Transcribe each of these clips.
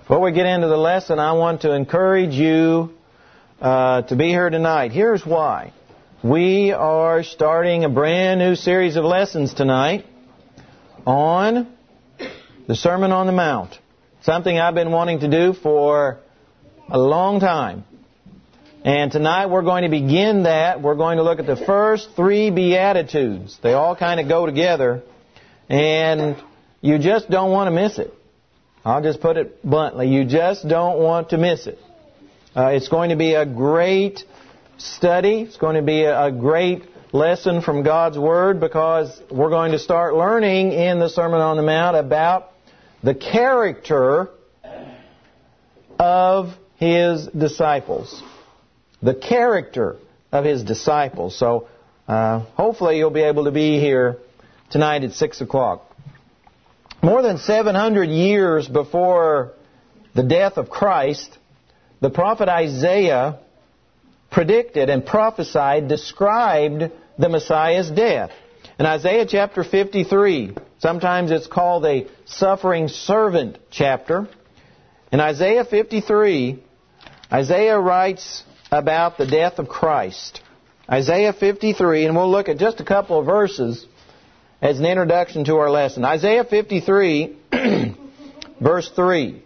Before we get into the lesson, I want to encourage you to be here tonight. Here's why. We are starting a brand new series of lessons tonight on the Sermon on the Mount. Something I've been wanting to do for a long time. And tonight we're going to begin that. We're going to look at the first three Beatitudes. They all kind of go together. And you just don't want to miss it. I'll just put it bluntly. You just don't want to miss it. It's going to be a great study. It's going to be a great lesson from God's Word, because we're going to start learning in the Sermon on the Mount about the character of His disciples. The character of His disciples. So hopefully you'll be able to be here tonight at 6 o'clock. More than 700 years before the death of Christ, the prophet Isaiah predicted and prophesied, described the Messiah's death. In Isaiah chapter 53, sometimes it's called a suffering servant chapter. In Isaiah 53, Isaiah writes about the death of Christ. Isaiah 53, and we'll look at just a couple of verses as an introduction to our lesson. Isaiah 53, verse 3.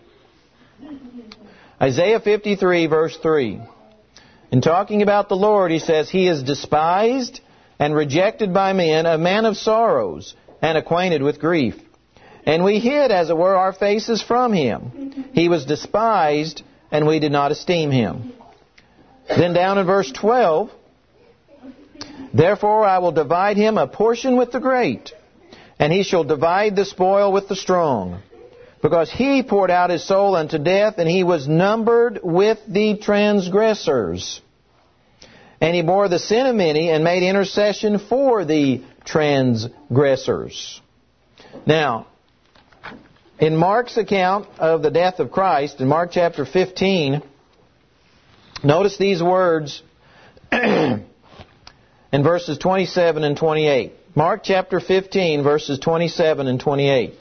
Isaiah 53, verse 3. In talking about the Lord, he says, He is despised and rejected by men, a man of sorrows and acquainted with grief. And we hid, as it were, our faces from Him. He was despised, and we did not esteem Him. Then down in verse 12, Therefore I will divide him a portion with the great, and he shall divide the spoil with the strong. Because he poured out his soul unto death, and he was numbered with the transgressors. And he bore the sin of many, and made intercession for the transgressors. Now, in Mark's account of the death of Christ, in Mark chapter 15, notice these words in verses 27 and 28. Mark chapter 15, verses 27 and 28.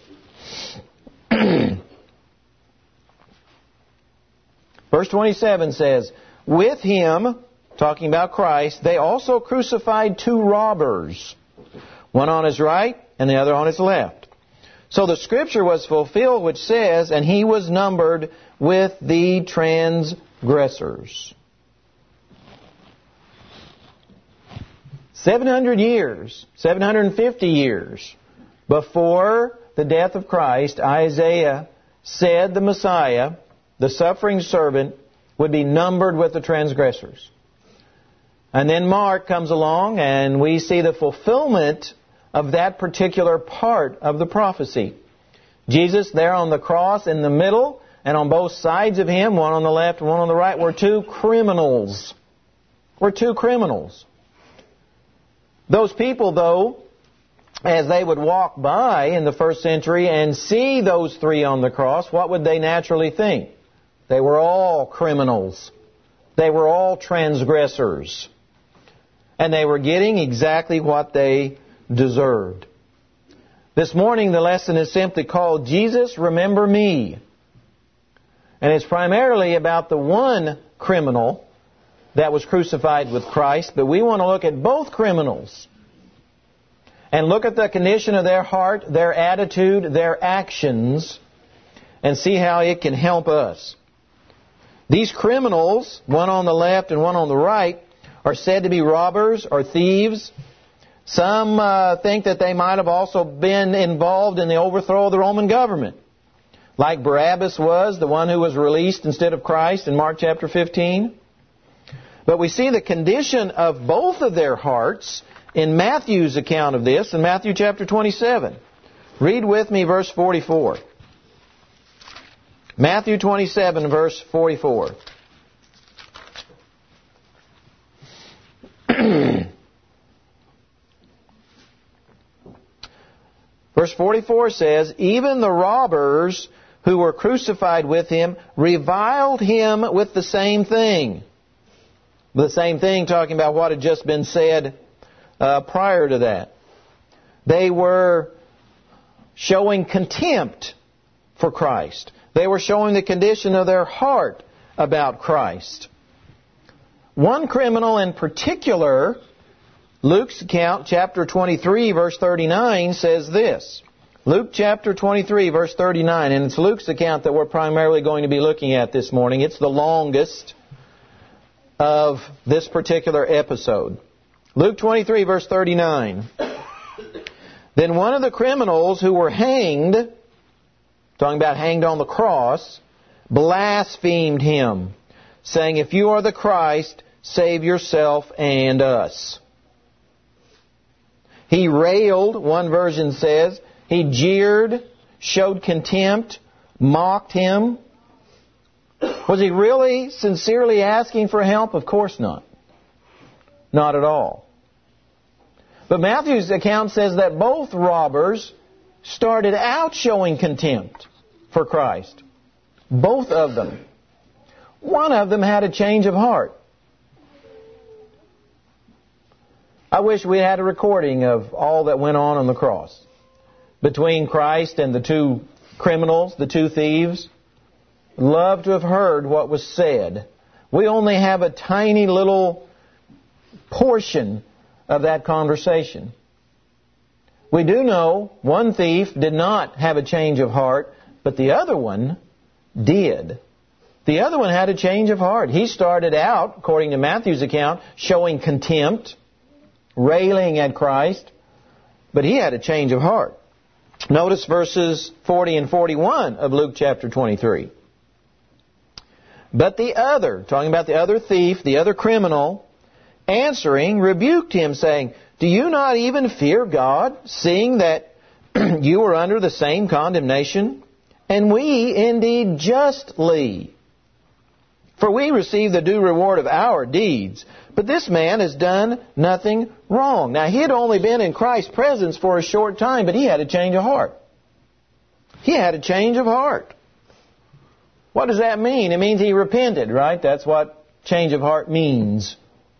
Verse 27 says, With Him, talking about Christ, they also crucified two robbers, one on His right and the other on His left. So the Scripture was fulfilled which says, And He was numbered with the transgressors. 700 years, 750 years before the death of Christ, Isaiah said the Messiah, the suffering servant, would be numbered with the transgressors. And then Mark comes along and we see the fulfillment of that particular part of the prophecy. Jesus there on the cross in the middle, and on both sides of Him, one on the left and one on the right, were two criminals. Were two criminals. Those people, though, as they would walk by in the first century and see those three on the cross, what would they naturally think? They were all criminals. They were all transgressors. And they were getting exactly what they deserved. This morning the lesson is simply called, Jesus, Remember Me. And it's primarily about the one criminal that was crucified with Christ, but we want to look at both criminals and look at the condition of their heart, their attitude, their actions, and see how it can help us. These criminals, one on the left and one on the right, are said to be robbers or thieves. Some think that they might have also been involved in the overthrow of the Roman government, like Barabbas was, the one who was released instead of Christ in Mark chapter 15. But we see the condition of both of their hearts in Matthew's account of this, in Matthew chapter 27. Read with me verse 44. Matthew 27, verse 44. Verse 44 says, Even the robbers who were crucified with Him reviled Him with the same thing. The same thing, talking about what had just been said prior to that. They were showing contempt for Christ. They were showing the condition of their heart about Christ. One criminal in particular, Luke's account, chapter 23, verse 39, says this. Luke chapter 23, verse 39, and it's Luke's account that we're primarily going to be looking at this morning. It's the longest of this particular episode. Luke 23, verse 39. Then one of the criminals who were hanged, talking about hanged on the cross, blasphemed him, saying, "If you are the Christ, save yourself and us." He railed, one version says. He jeered, showed contempt, mocked him. Was he really sincerely asking for help? Of course not. Not at all. But Matthew's account says that both robbers started out showing contempt for Christ. Both of them. One of them had a change of heart. I wish we had a recording of all that went on the cross between Christ and the two criminals, the two thieves. Love to have heard what was said. We only have a tiny little portion of that conversation. We do know one thief did not have a change of heart, but the other one did. The other one had a change of heart. He started out, according to Matthew's account, showing contempt, railing at Christ, but he had a change of heart. Notice verses 40 and 41 of Luke chapter 23. But the other, talking about the other thief, the other criminal, answering, rebuked him, saying, "Do you not even fear God, seeing that you are under the same condemnation? And we indeed justly. For we receive the due reward of our deeds. But this man has done nothing wrong." Now, he had only been in Christ's presence for a short time, but he had a change of heart. He had a change of heart. What does that mean? It means he repented, right? That's what change of heart means.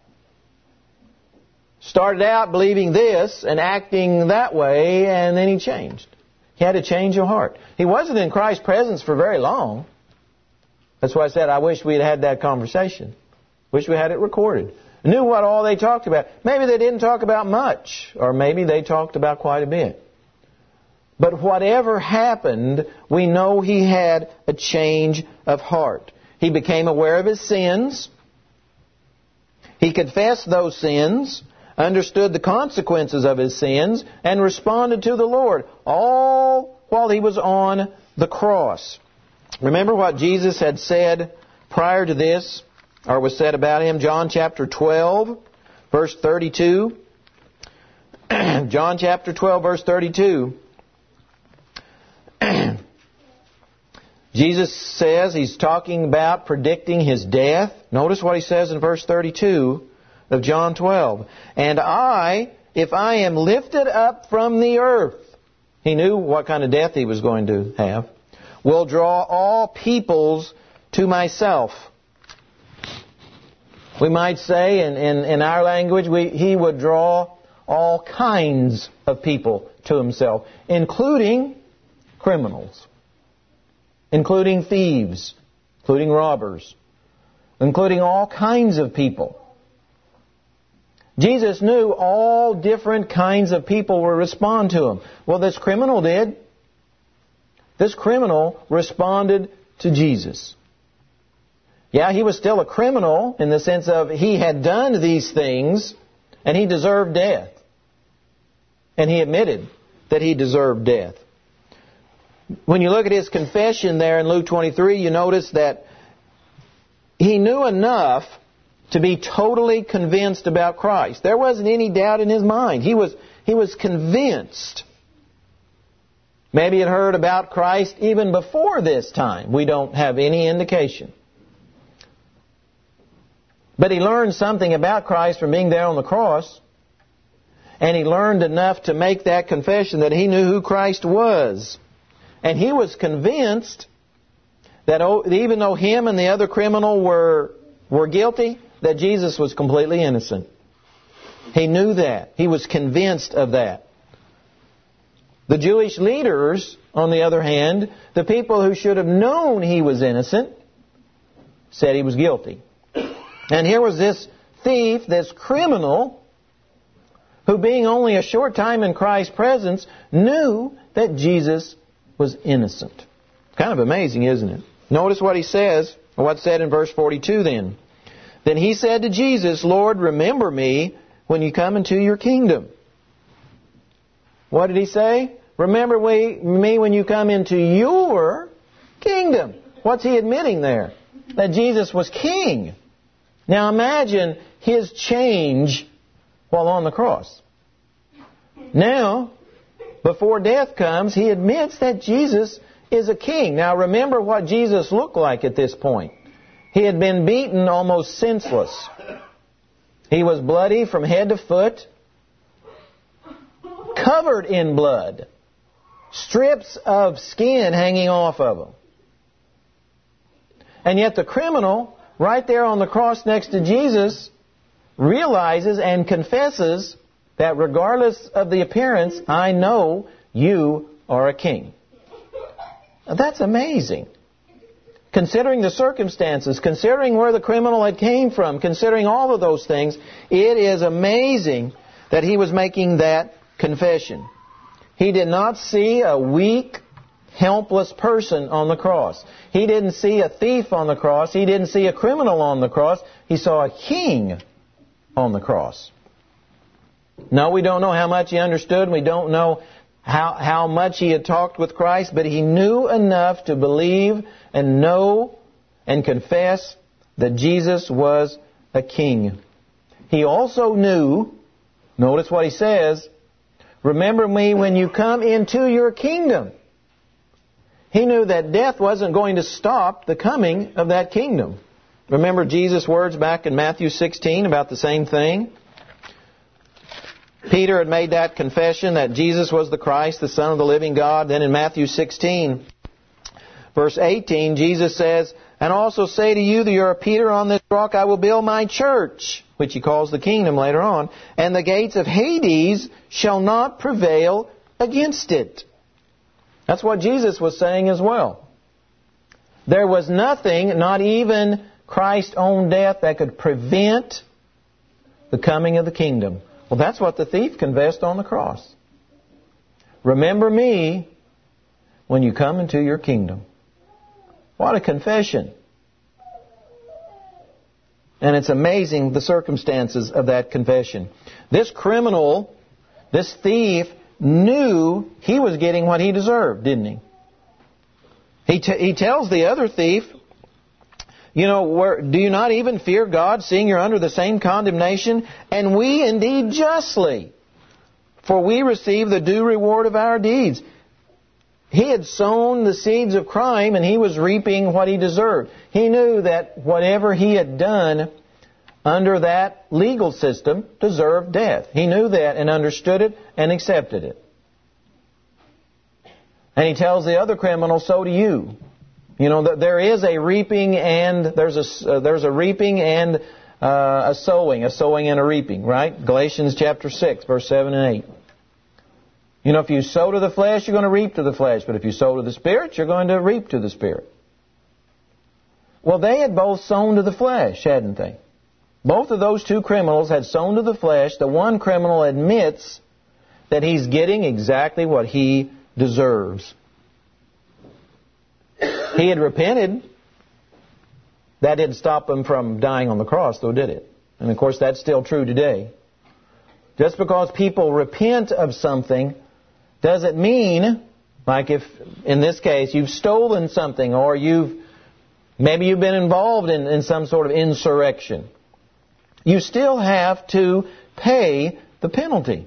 Started out believing this and acting that way, and then he changed. He had a change of heart. He wasn't in Christ's presence for very long. That's why I said I wish we had had that conversation. Wish we had it recorded. Knew what all they talked about. Maybe they didn't talk about much, or maybe they talked about quite a bit. But whatever happened, we know he had a change of heart. He became aware of his sins. He confessed those sins, understood the consequences of his sins, and responded to the Lord, all while he was on the cross. Remember what Jesus had said prior to this, or was said about him? John chapter 12, verse 32. John chapter 12, verse 32. Jesus says, he's talking about predicting his death. Notice what he says in verse 32 of John 12. "And I, if I am lifted up from the earth," he knew what kind of death he was going to have, "will draw all peoples to myself." We might say in our language, he would draw all kinds of people to himself, including criminals, including thieves, including robbers, including all kinds of people. Jesus knew all different kinds of people would respond to him. Well, this criminal did. This criminal responded to Jesus. Yeah, he was still a criminal in the sense of he had done these things and he deserved death. And he admitted that he deserved death. When you look at his confession there in Luke 23, you notice that he knew enough to be totally convinced about Christ. There wasn't any doubt in his mind. He was convinced. Maybe he had heard about Christ even before this time. We don't have any indication. But he learned something about Christ from being there on the cross. And he learned enough to make that confession that he knew who Christ was. And he was convinced that even though him and the other criminal were guilty, that Jesus was completely innocent. He knew that. He was convinced of that. The Jewish leaders, on the other hand, the people who should have known he was innocent, said he was guilty. And here was this thief, this criminal, who being only a short time in Christ's presence, knew that Jesus was innocent. Kind of amazing, isn't it? Notice what he says, or what's said in verse 42 then. Then he said to Jesus, Lord, remember me when you come into your kingdom. What did he say? Remember me when you come into your kingdom. What's he admitting there? That Jesus was king. Now imagine his change while on the cross. Now, before death comes, he admits that Jesus is a king. Now remember what Jesus looked like at this point. He had been beaten almost senseless. He was bloody from head to foot, covered in blood, strips of skin hanging off of him. And yet the criminal, right there on the cross next to Jesus, realizes and confesses that regardless of the appearance, I know you are a king. Now, that's amazing. Considering the circumstances, considering where the criminal had came from, considering all of those things, it is amazing that he was making that confession. He did not see a weak, helpless person on the cross. He didn't see a thief on the cross. He didn't see a criminal on the cross. He saw a king on the cross. No, we don't know how much he understood. We don't know how much he had talked with Christ, but he knew enough to believe and know and confess that Jesus was a king. He also knew, notice what he says, remember me when you come into your kingdom. He knew that death wasn't going to stop the coming of that kingdom. Remember Jesus' words back in Matthew 16 about the same thing? Peter had made that confession that Jesus was the Christ, the Son of the living God. Then in Matthew 16, verse 18, Jesus says, and also say to you that you are Peter, on this rock I will build my church, which he calls the kingdom later on, and the gates of Hades shall not prevail against it. That's what Jesus was saying as well. There was nothing, not even Christ's own death, that could prevent the coming of the kingdom. Well, that's what the thief confessed on the cross. Remember me when you come into your kingdom. What a confession. And it's amazing the circumstances of that confession. This criminal, this thief, knew he was getting what he deserved, didn't he? He tells the other thief, do you not even fear God, seeing you're under the same condemnation? And we indeed justly, for we receive the due reward of our deeds. He had sown the seeds of crime, and he was reaping what he deserved. He knew that whatever he had done under that legal system deserved death. He knew that and understood it and accepted it. And he tells the other criminal, so do you. There is a reaping and there's a reaping and a sowing and a reaping, right? Galatians chapter 6, verse 7 and 8. If you sow to the flesh, you're going to reap to the flesh. But if you sow to the Spirit, you're going to reap to the Spirit. Well, they had both sown to the flesh, hadn't they? Both of those two criminals had sown to the flesh. The one criminal admits that he's getting exactly what he deserves. He had repented. That didn't stop him from dying on the cross, though, did it? And, of course, that's still true today. Just because people repent of something doesn't mean, like if, in this case, you've stolen something or maybe you've been involved in some sort of insurrection. You still have to pay the penalty.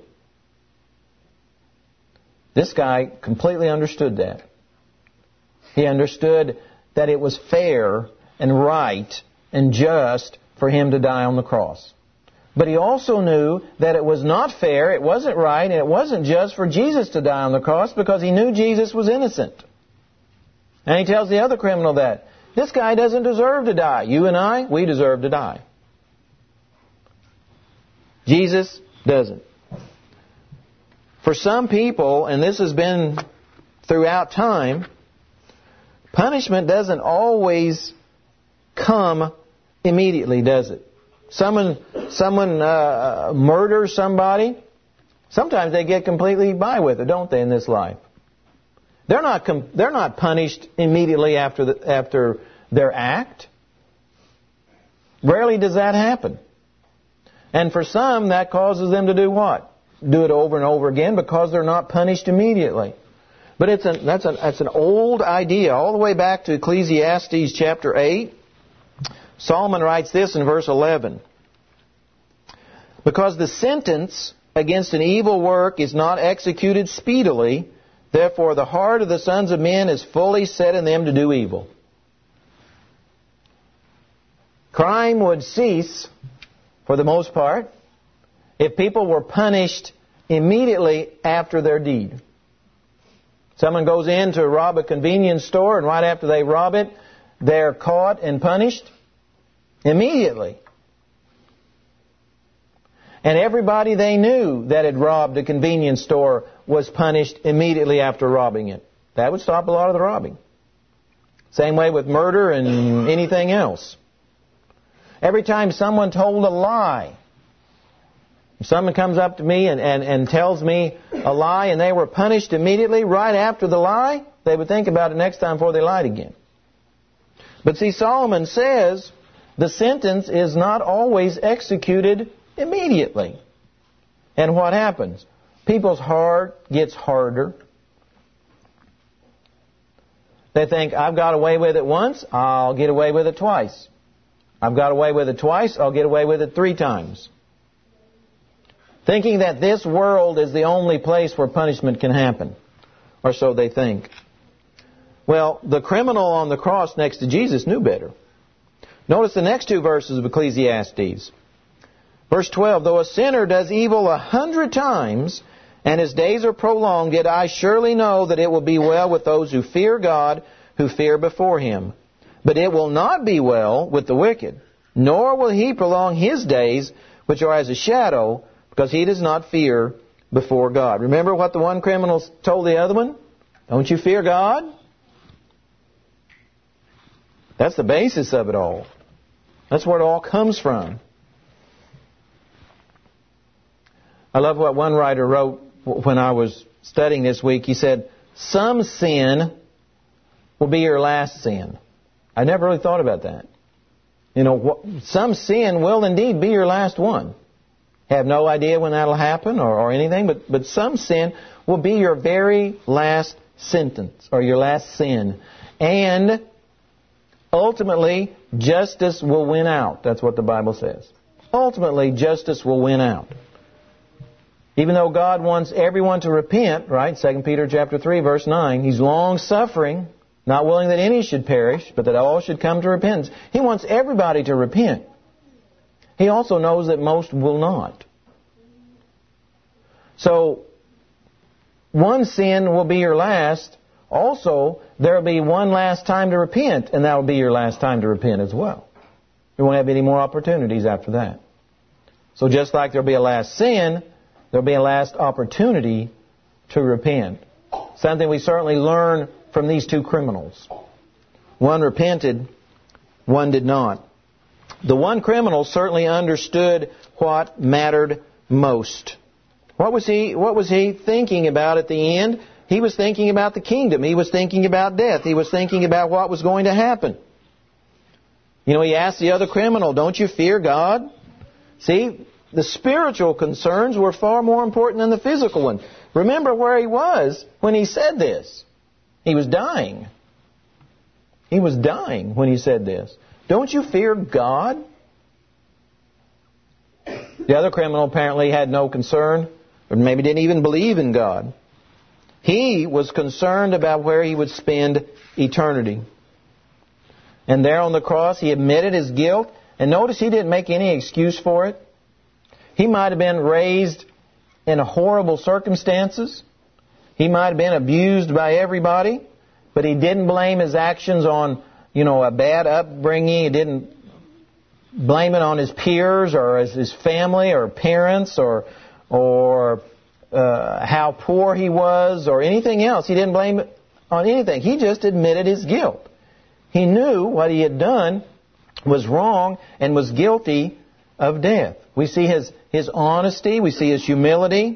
This guy completely understood that. He understood that it was fair and right and just for him to die on the cross. But he also knew that it was not fair, it wasn't right, and it wasn't just for Jesus to die on the cross because he knew Jesus was innocent. And he tells the other criminal that this guy doesn't deserve to die. You and I, we deserve to die. Jesus doesn't. For some people, and this has been throughout time, punishment doesn't always come immediately, does it? Someone murders somebody. Sometimes they get completely by with it, don't they, in this life? They're not punished immediately after their act. Rarely does that happen. And for some, that causes them to do what? Do it over and over again because they're not punished immediately. But that's an old idea, all the way back to Ecclesiastes chapter 8. Solomon writes this in verse 11. Because the sentence against an evil work is not executed speedily, therefore the heart of the sons of men is fully set in them to do evil. Crime would cease, for the most part, if people were punished immediately after their deed. Someone goes in to rob a convenience store, and right after they rob it, they're caught and punished immediately. And everybody they knew that had robbed a convenience store was punished immediately after robbing it. That would stop a lot of the robbing. Same way with murder and anything else. Every time someone told a lie, if someone comes up to me and tells me a lie and they were punished immediately right after the lie, they would think about it next time before they lied again. But see, Solomon says the sentence is not always executed immediately. And what happens? People's heart gets harder. They think, I've got away with it once, I'll get away with it twice. I've got away with it twice, I'll get away with it 3 times. Thinking that this world is the only place where punishment can happen. Or so they think. Well, the criminal on the cross next to Jesus knew better. Notice the next 2 verses of Ecclesiastes. Verse 12, though a sinner does evil 100 times, and his days are prolonged, yet I surely know that it will be well with those who fear God, who fear before Him. But it will not be well with the wicked, nor will he prolong his days, which are as a shadow, because he does not fear before God. Remember what the one criminal told the other one? Don't you fear God? That's the basis of it all. That's where it all comes from. I love what one writer wrote when I was studying this week. He said, some sin will be your last sin. I never really thought about that. You know, some sin will indeed be your last one. Have no idea when that'll happen or anything, but some sin will be your very last sentence or your last sin. And ultimately, justice will win out. That's what the Bible says. Ultimately, justice will win out. Even though God wants everyone to repent, right? 2 Peter chapter 3, verse 9, He's long-suffering, not willing that any should perish, but that all should come to repentance. He wants everybody to repent. He also knows that most will not. So, one sin will be your last. Also, there will be one last time to repent, and that will be your last time to repent as well. You won't have any more opportunities after that. So just like there will be a last sin, there will be a last opportunity to repent. Something we certainly learn from these 2 criminals. One repented, one did not. The one criminal certainly understood what mattered most. What was he thinking about at the end? He was thinking about the kingdom. He was thinking about death. He was thinking about what was going to happen. You know, he asked the other criminal, don't you fear God? See, the spiritual concerns were far more important than the physical one. Remember where he was when he said this. He was dying. He was dying when he said this. Don't you fear God? The other criminal apparently had no concern, or maybe didn't even believe in God. He was concerned about where he would spend eternity. And there on the cross, he admitted his guilt. And notice he didn't make any excuse for it. He might have been raised in horrible circumstances. He might have been abused by everybody. But he didn't blame his actions on, a bad upbringing. He didn't blame it on his peers or his family or parents or how poor he was or anything else. He didn't blame it on anything. He just admitted his guilt. He knew what he had done was wrong and was guilty of death. We see his honesty. We see his humility.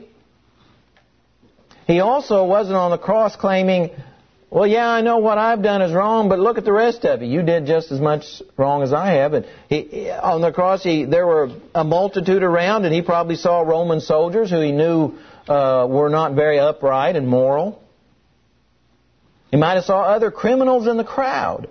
He also wasn't on the cross claiming, well, yeah, I know what I've done is wrong, but look at the rest of you. You did just as much wrong as I have. And on the cross, there were a multitude around, and he probably saw Roman soldiers who he knew were not very upright and moral. He might have saw other criminals in the crowd.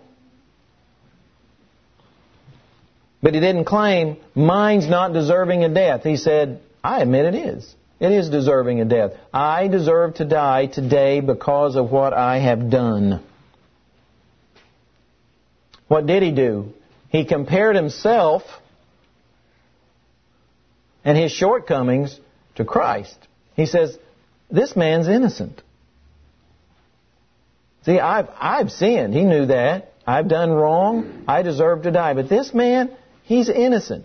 But he didn't claim, mine's not deserving of death. He said, I admit it is. It is deserving of death. I deserve to die today because of what I have done. What did he do? He compared himself and his shortcomings to Christ. He says, this man's innocent. See, I've sinned. He knew that. I've done wrong. I deserve to die. But this man, he's innocent.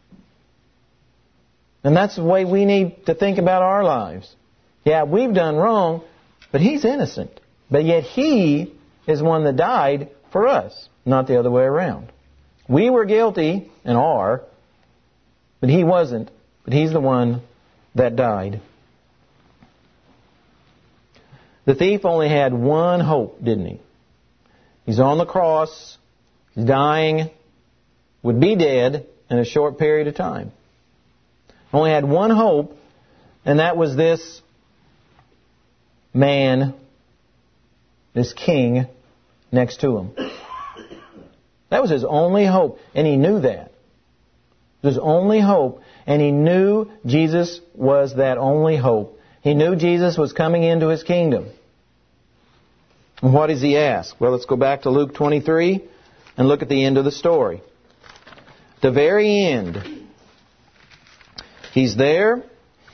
And that's the way we need to think about our lives. Yeah, we've done wrong, but he's innocent. But yet he is one that died for us, not the other way around. We were guilty, and are, but he wasn't. But he's the one that died. The thief only had one hope, didn't he? He's on the cross, he's dying, would be dead in a short period of time. Only had one hope, and that was this man, this king, next to him. That was his only hope, and he knew that. It was his only hope, and he knew Jesus was that only hope. He knew Jesus was coming into his kingdom. And what does he ask? Well, let's go back to Luke 23 and look at the end of the story. The very end. He's there.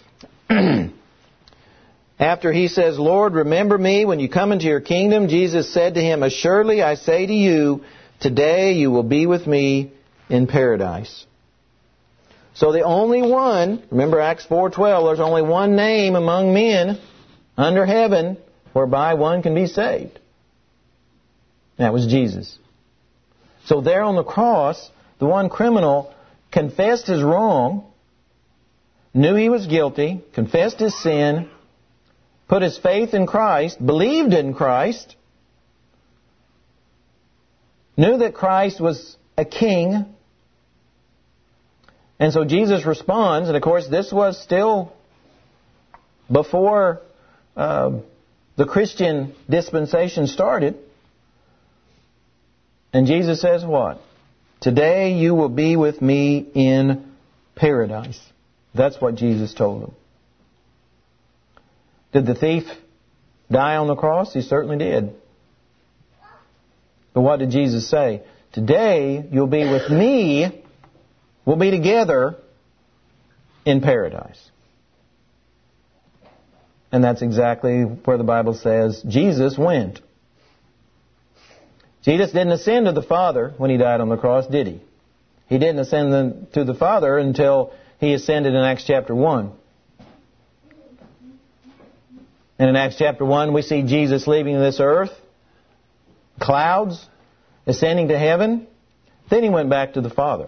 After he says, Lord, remember me when you come into your kingdom, Jesus said to him, assuredly I say to you, today you will be with me in paradise. So the only one, remember Acts 4:12, there's only one name among men under heaven whereby one can be saved. That was Jesus. So there on the cross, the one criminal confessed his wrong, knew he was guilty, confessed his sin, put his faith in Christ, believed in Christ, knew that Christ was a king. And so Jesus responds, and of course this was still before the Christian dispensation started. And Jesus says what? Today you will be with me in paradise. That's what Jesus told him. Did the thief die on the cross? He certainly did. But what did Jesus say? Today you'll be with me. We'll be together in paradise. And that's exactly where the Bible says Jesus went. Jesus didn't ascend to the Father when he died on the cross, did he? He didn't ascend to the Father until he ascended in Acts chapter 1. And in Acts chapter 1 we see Jesus leaving this earth, clouds, ascending to heaven. Then he went back to the Father.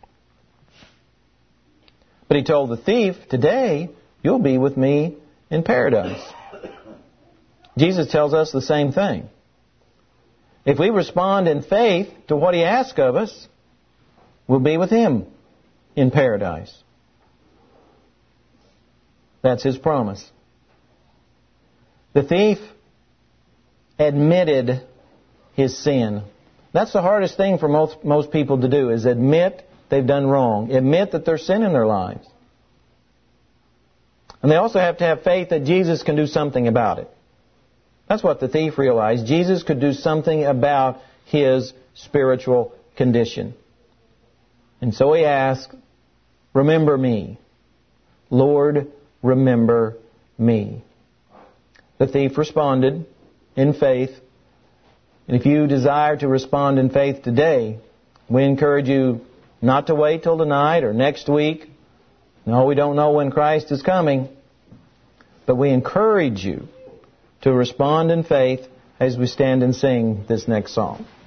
But he told the thief, today you'll be with me in paradise. Jesus tells us the same thing. If we respond in faith to what he asks of us, we'll be with him in paradise. That's his promise. The thief admitted his sin. That's the hardest thing for most people to do, is admit they've done wrong. Admit that there's sin in their lives. And they also have to have faith that Jesus can do something about it. That's what the thief realized. Jesus could do something about his spiritual condition. And so he asked, remember me. Lord, remember me. The thief responded in faith. And if you desire to respond in faith today, we encourage you not to wait till tonight or next week. No, we don't know when Christ is coming. But we encourage you to respond in faith as we stand and sing this next song.